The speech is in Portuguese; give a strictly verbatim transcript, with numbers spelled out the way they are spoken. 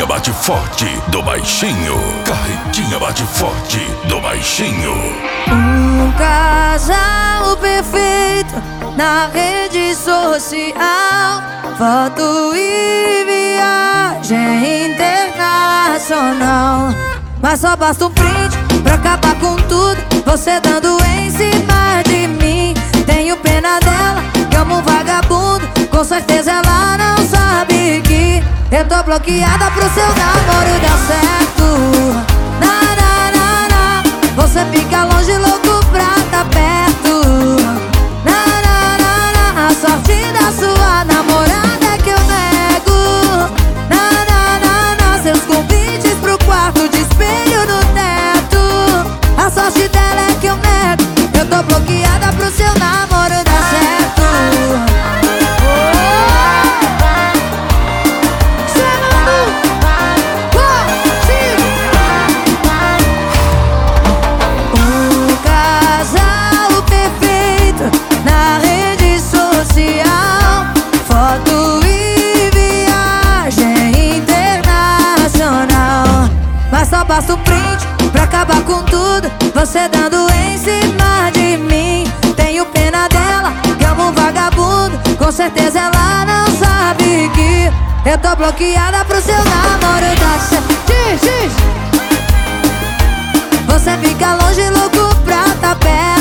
bate forte do baixinho. Carretinha bate forte do baixinho. Um casal perfeito na rede social, foto e viagem internacional. Mas só basta um print pra acabar com tudo, você dando em cima de mim. Tenho pena dela, que amo um vagabundo, com certeza ela não sabe que eu tô bloqueada pro seu namoro dar certo. Na, na, na, na. Você fica longe, louco pra tá perto. Na, na, na, na. A sorte da sua namorada é que eu nego. Na, na, na, na. Seus convites pro quarto de espelho no teto. A sorte dela é que eu nego. Eu tô bloqueada pro seu namoro dar certo. Só basta um print pra acabar com tudo, você dando em cima de mim. Tenho pena dela, que amo um vagabundo, com certeza ela não sabe que eu tô bloqueada pro seu namoro dar certo. Você fica longe, louco pra tá perto.